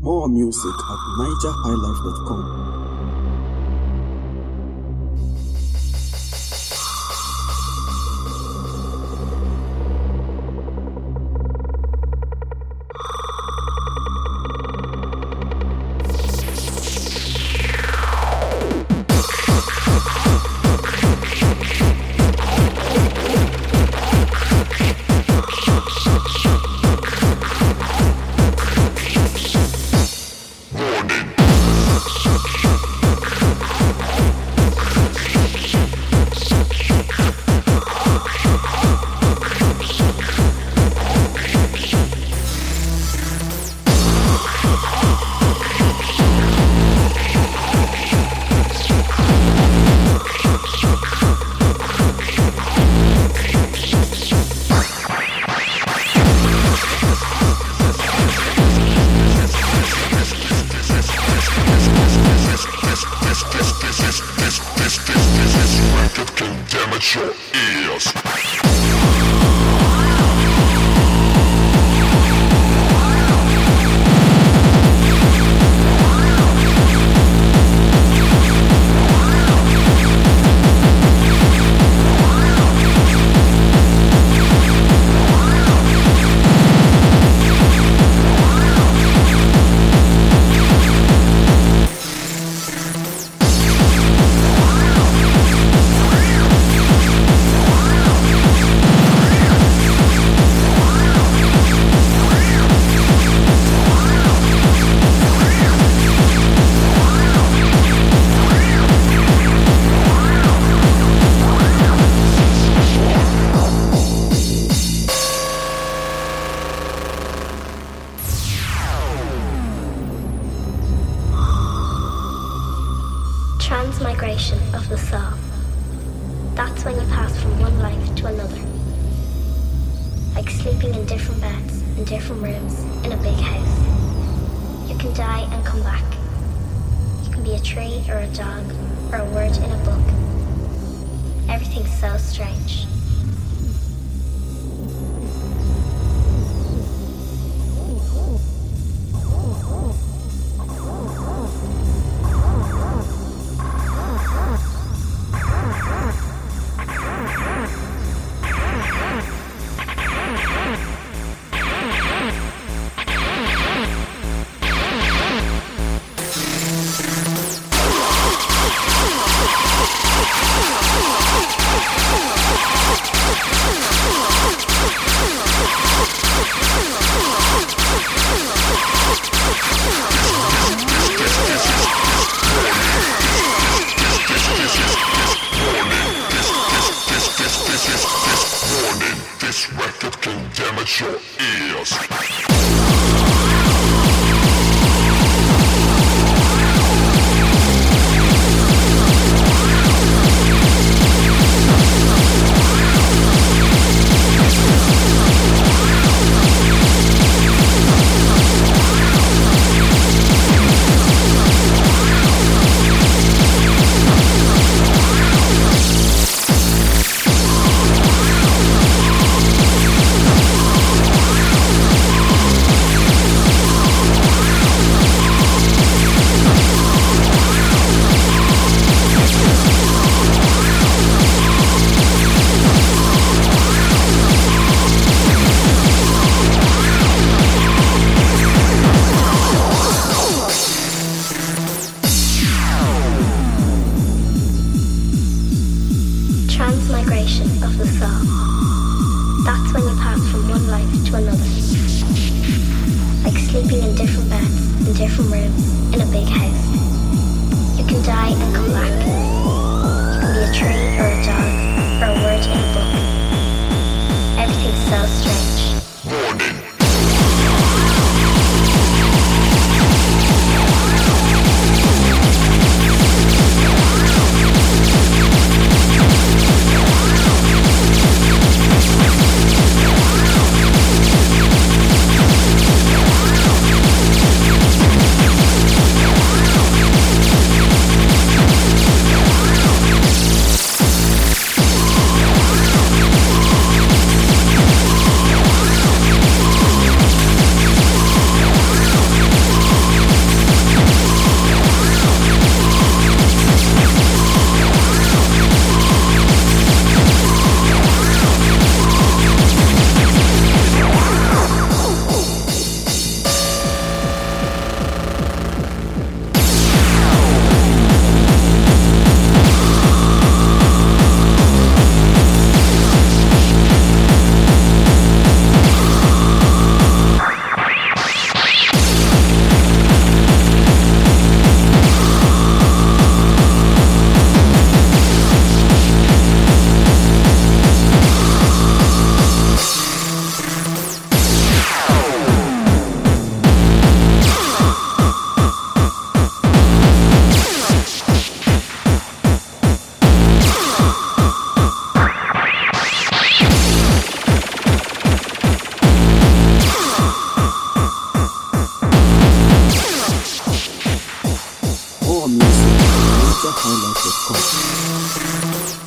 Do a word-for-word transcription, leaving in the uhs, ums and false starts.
More music at niger high life dot com. Transmigration of the soul. That's when you pass from one life to another. Like sleeping in different beds, in different rooms, in a big house. You can die and come back. You can be a tree or a dog or a word in a book. Everything's so strange. Transmigration of the soul. That's when you pass from one life to another. Like sleeping in different beds, in different rooms, in a big house. You can die and come back. You can be a tree or a dog or a word in a book. Everything's so strange. Warning. niger high life dot com.